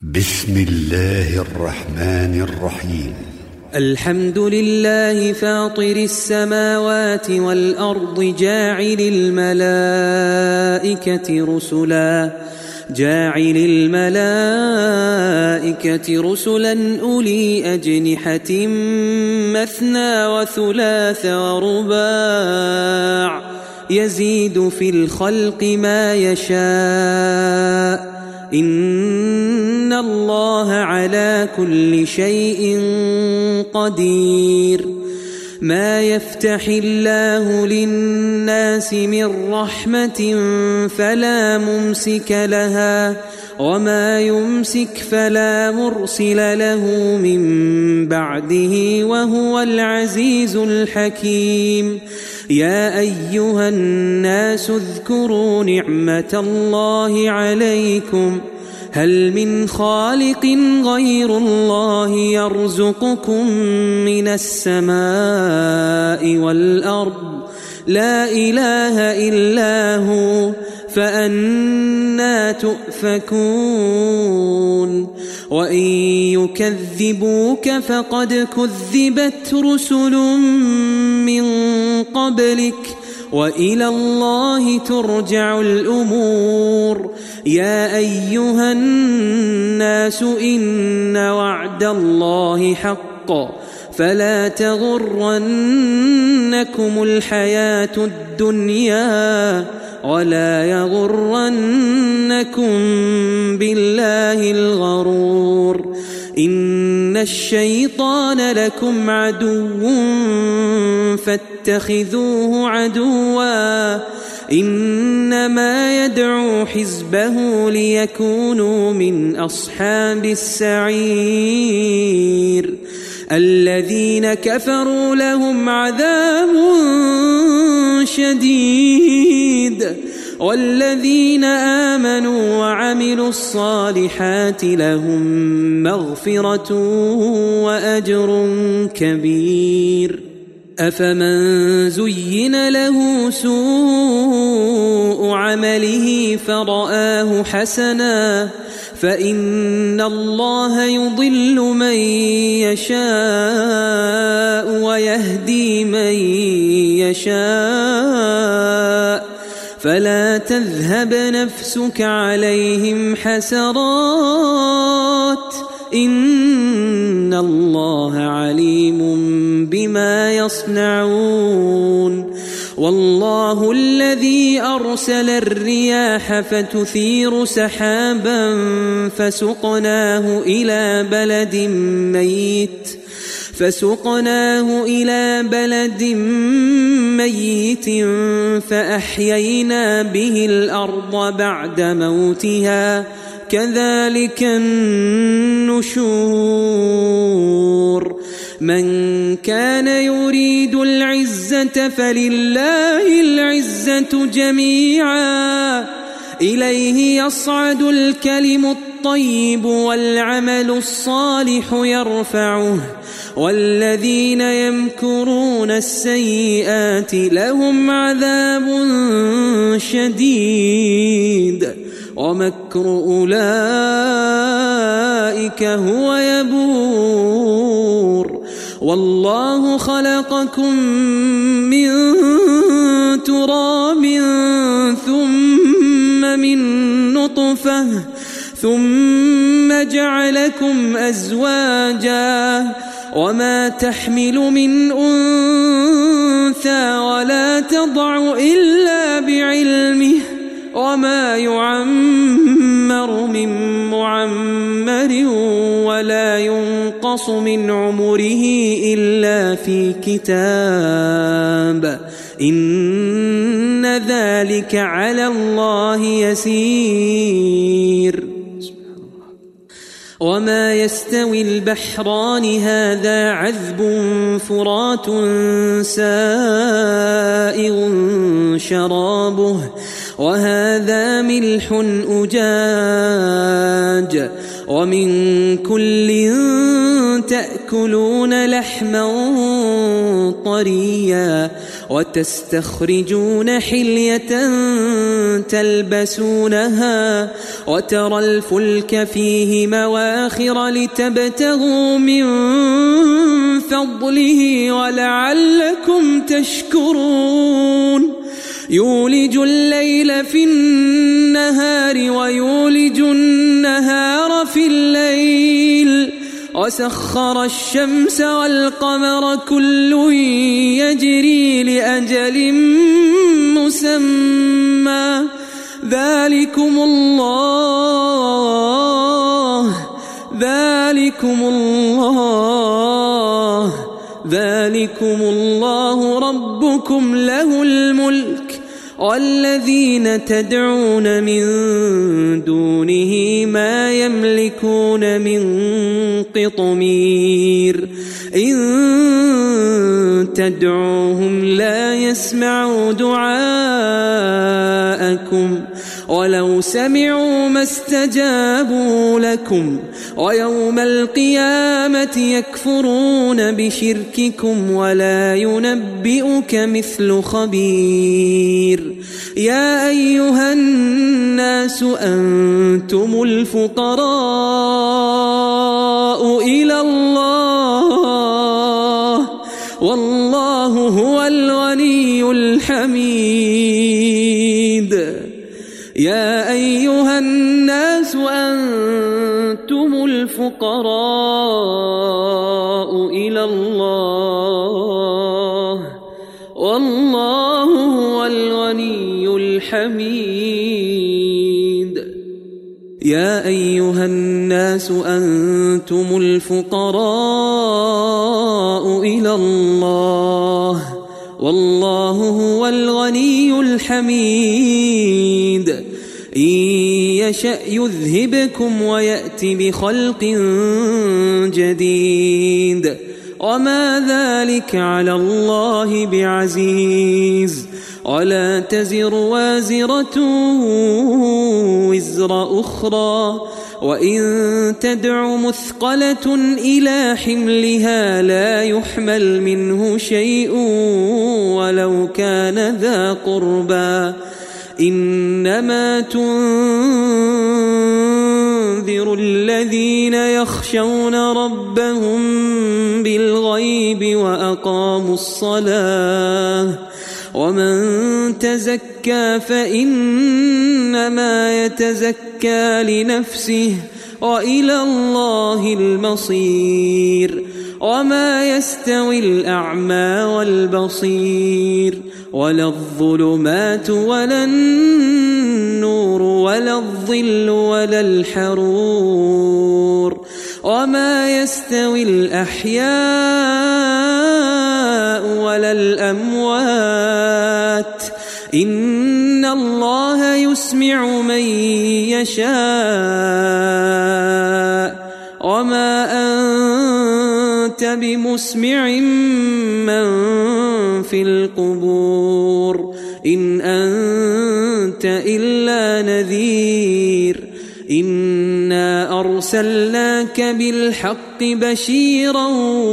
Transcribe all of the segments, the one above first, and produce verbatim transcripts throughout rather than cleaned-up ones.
بسم الله الرحمن الرحيم. الحمد لله فاطر السماوات والأرض جاعل الملائكة رسلا جاعل الملائكة رسلا أولي أجنحة مثنى وثلاث ورباع يزيد في الخلق ما يشاء إن الله على كل شيء قدير. ما يفتح الله للناس من رحمة فلا ممسك لها وما يمسك فلا مرسل له من بعده وهو العزيز الحكيم. يا أيها الناس اذكروا نعمة الله عليكم هل من خالق غير الله يرزقكم من السماء والأرض لا إله إلا هو فأنى تؤفكون. وإن يكذبوك فقد كذبت رسل من قبلك وإلى الله ترجع الأمور. يا أيها الناس إن وعد الله حق فلا تغرنكم الحياة الدنيا ولا يغرنكم بالله الغرور. إن الشيطان لكم عدو فاتخذوه عدوا إنما يدعو حزبه ليكونوا من أصحاب السعير. الذين كفروا لهم عذاب شديد والذين آمنوا وعملوا الصالحات لهم مغفرة وأجر كبير. أفمن زين له سوء عمله فرآه حسنا فإن الله يضل من يشاء ويهدي من يشاء فلا تذهب نفسك عليهم حسرات إن الله عليم بما يصنعون. والله الذي أرسل الرياح فتثير سحابا فسقناه إلى بلد ميت فسقناه إلى بلد ميت فأحيينا به الأرض بعد موتها كذلك النشور. من كان يريد العزة فلله العزة جميعا إليه يصعد الكلم الطيب والعمل الصالح يرفعه والذين يمكرون السيئات لهم عذاب شديد ومكر أولئك هو يبور. والله خلقكم من تراب ثم من نطفة ثم جعلكم أزواجا وما تحمل من أنثى ولا تضع إلا بعلمه وما يعمر من معمر ولا ينقص من عمره إلا في كتاب إن ذلك على الله يسير. وما يستوي البحران هذا عذب فرات سائغ شرابه وهذا ملح أجاج ومن كل تأكلون لحما طريا وتستخرجون حلية تلبسونها وترى الفلك فيه مواخر لتبتغوا من فضله ولعلكم تشكرون يولج الليل في النهار ويولج النهار في الليل وسخر الشمس والقمر كل يجري لأجل مسمى ذلكم الله ذلكم الله ذلكم الله ربكم له الملك والذين تدعون من دونه ما يملكون من قطمير إن تدعوهم لا يسمعوا دعاءكم ولو سمعوا ما استجابوا لكم ويوم القيامة يكفرون بشرككم ولا ينبئك مثل خبير يا أيها الناس أنتم الفقراء إلى الله والله هو الغني الحميد يا أيها الناس أنتم الفقراء إلى الله والله هو الغني الحميد يا أيها الناس أنتم الفقراء إلى الله والله هو الغني الحميد إن يشأ يذهبكم ويأت بخلق جديد وما ذلك على الله بعزيز ولا تزر وازرة وزر أخرى وإن تدع مثقلة إلى حملها لا يحمل منه شيء ولو كان ذا قربى إنما تنذر الذين يخشون ربهم بالغيب وأقاموا الصلاة ومن تزكى فإنما يتزكى لنفسه وإلى الله المصير وما يستوي الأعمى والبصير ولا الظلمات ولا النور ولا الظل ولا الحرور وما يستوي الأحياء ولا الأموات إن الله يسمع من يشاء وما أنت بمسمع من في القبور إن أنت إلا نذير إنا أرسلناك بالحق بشيرا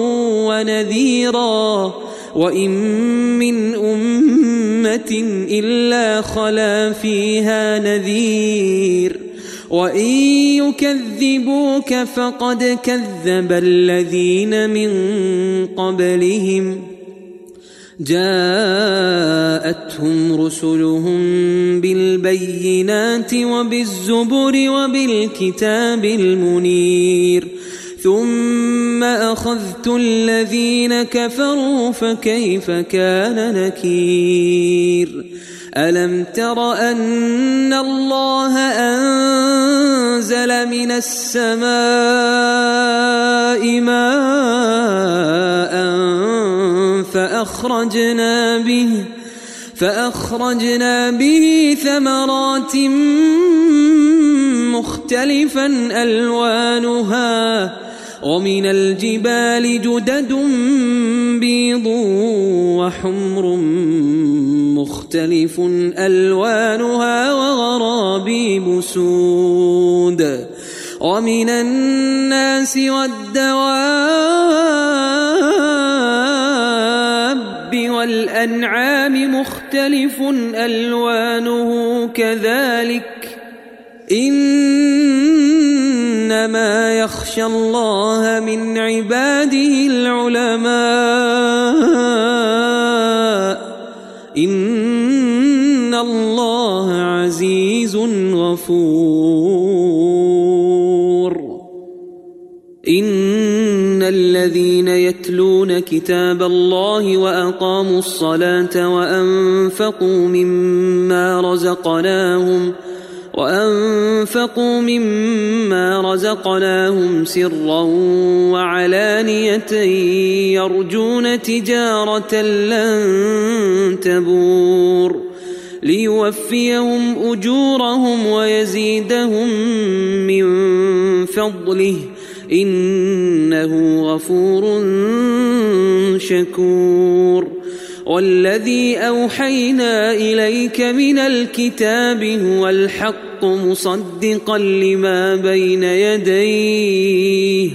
ونذيرا وإن من أمة إلا خلا فيها نذير وإن يكذبوك فقد كذب الذين من قبلهم جاءتهم رسلهم بالبينات وبالزبر وبالكتاب المنير ثم أخذت الذين كفروا فكيف كان نكير ألم تر أن الله أنزل من السماء ماء فأخرجنا به فأخرجنا به ثمرات مختلفا ألوانها ومن الجبال جدد بيض وحمر مختلف ألوانها وغرابيب سود ومن الناس والدواب والأنعام مختلف ألوانه كذلك إنما يخشى الله من عباده العلماء إن الله عزيز غفور إن الذين يتلون كتاب الله وأقاموا الصلاة وأنفقوا مما رزقناهم وأنفقوا مما رزقناهم سرا وعلانية يرجون تجارة لن تبور ليوفيهم أجورهم ويزيدهم من فضله إنه غفور شكور والذي أوحينا إليك من الكتاب هو الحق مصدقا لما بين يديه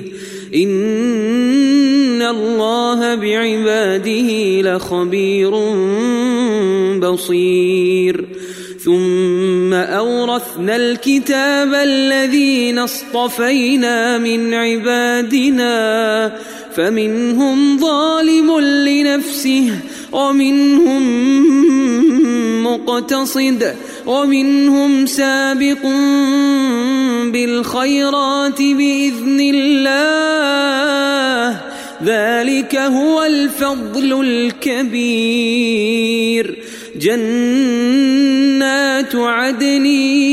إن الله بعباده لخبير بصير ثم أورثنا الكتاب الذين اصطفينا من عبادنا فمنهم ظالم لنفسه ومنهم مقتصد ومنهم سابق بالخيرات بإذن الله ذلك هو الفضل الكبير جنات عدن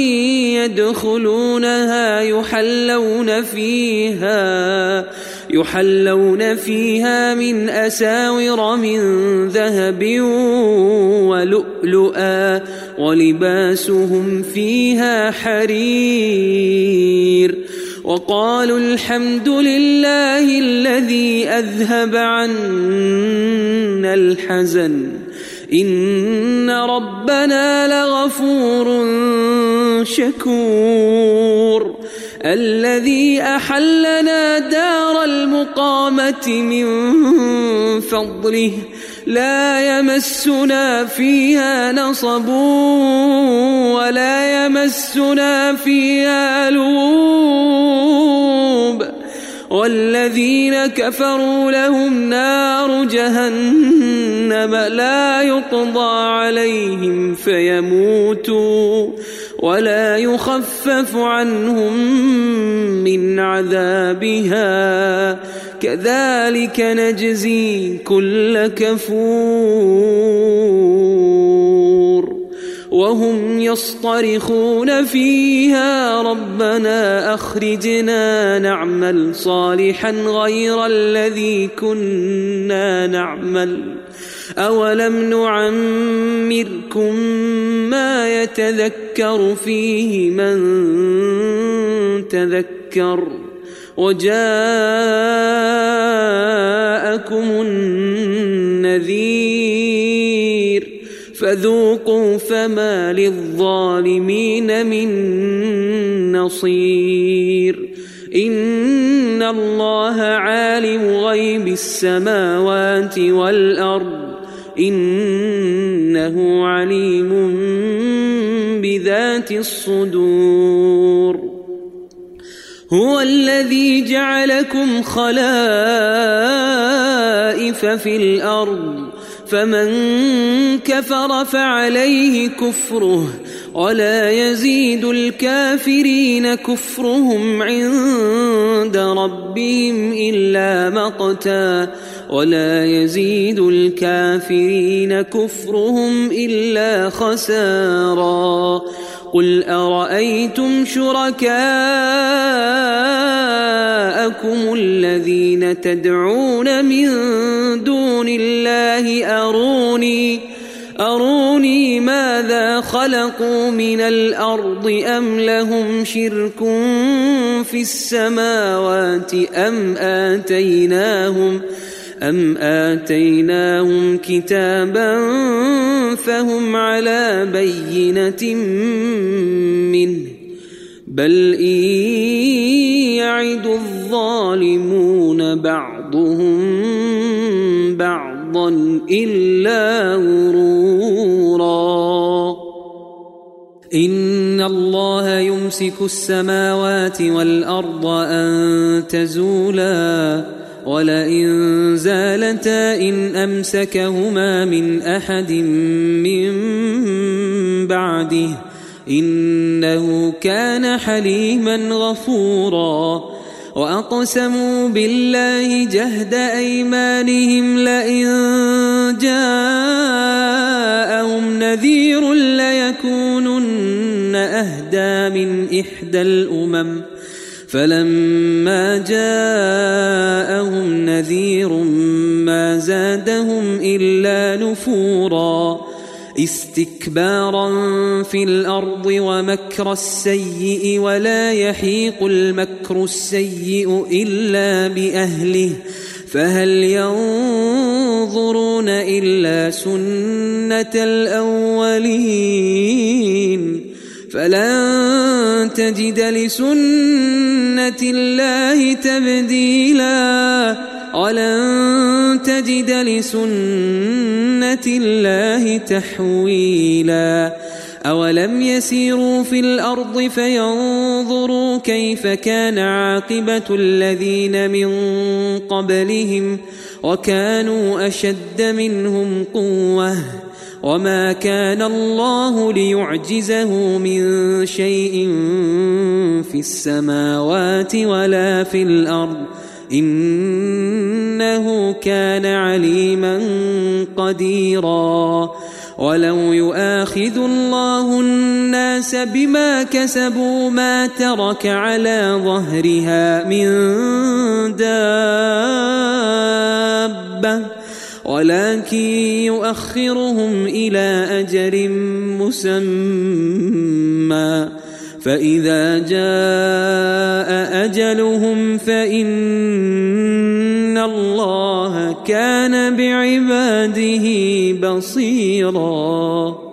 يدخلونها يحلون فيها يحلون فيها من أساور من ذهب ولؤلؤا ولباسهم فيها حرير وقالوا الحمد لله الذي أذهب عنا الحزن إن ربنا لغفور شكور الذي أحلنا دار المقامة من فضله لا يمسنا فيها نصب ولا يمسنا فيها لغوب والذين كفروا لهم نار جهنم لا يقضى عليهم فيموتوا ولا يخفف عنهم من عذابها كذلك نجزي كل كفور وهم يصطرخون فيها ربنا أخرجنا نعمل صالحا غير الذي كنا نعمل أولم نعمركم ما يتذكر فيه من تذكر وجاءكم النذير فذوقوا فما للظالمين من نصير إن الله عالم غيب السماوات والأرض إنه عليم بذات الصدور هو الذي جعلكم خلائف في الأرض فمن كفر فعليه كفره ولا يزيد الكافرين كفرهم عند ربهم إلا مقتا ولا يزيد الكافرين كفرهم إلا خسارا قل أرأيتم شركاءكم الذين تدعون من دون الله أروني أروني ماذا خلقوا من الأرض أم لهم شرك في السماوات أم آتيناهم أم آتيناهم كتابا فهم على بينة منه بل إن يعد الظالمون بعضهم بعضا إلا إلا غرورا إن الله يمسك السماوات والأرض أن تزولا ولئن زالتا إن أمسكهما من أحد من بعده إنه كان حليما غفورا وأقسموا بالله جهد أيمانهم لئن جاءهم نذير ليكونن أهدى من إحدى الأمم فلما جاءهم نذير ما زادهم إلا نفورا استكبارا في الأرض ومكر السيء ولا يحيق المكر السيء إلا بأهله فهل ينظرون إلا سنة الأولين فلن تجد لسنة الله تبديلا ولن تجد لسنة الله تحويلا أولم يسيروا في الأرض فينظروا كيف كان عاقبة الذين من قبلهم وكانوا أشد منهم قوة وما كان الله ليعجزه من شيء في السماوات ولا في الأرض إنه كان عليما قديرا ولو يؤاخذ الله الناس بما كسبوا ما ترك على ظهرها من دابة ولكن يؤخرهم إلى أجل مسمى فإذا جاء أجلهم فإن الله كان بعباده بصيراً